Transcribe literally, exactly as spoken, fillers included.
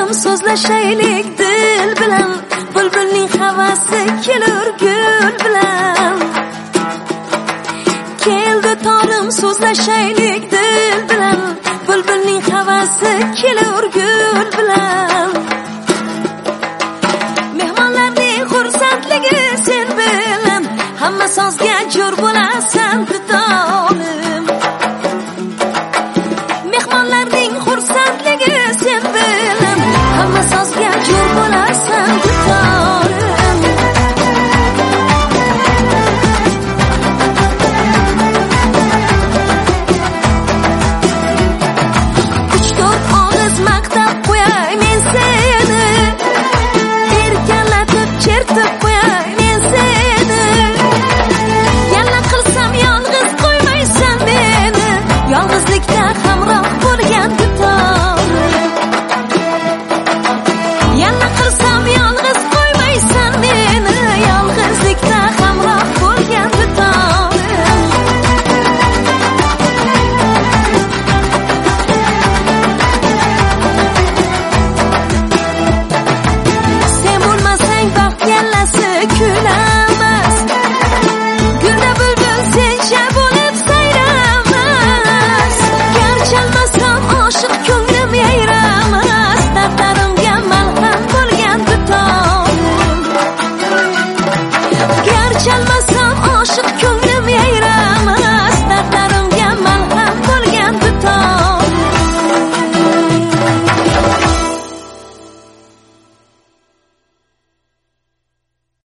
torim so'zlashaylik dil bilan, bulbulning havasi kelur gul bilan. Keldi torim so'zlashaylik dil bilan, bulbulning havasi kelur gul bilan. Mehmonlarning xursandligi sen bilan, hamma sozga jo'r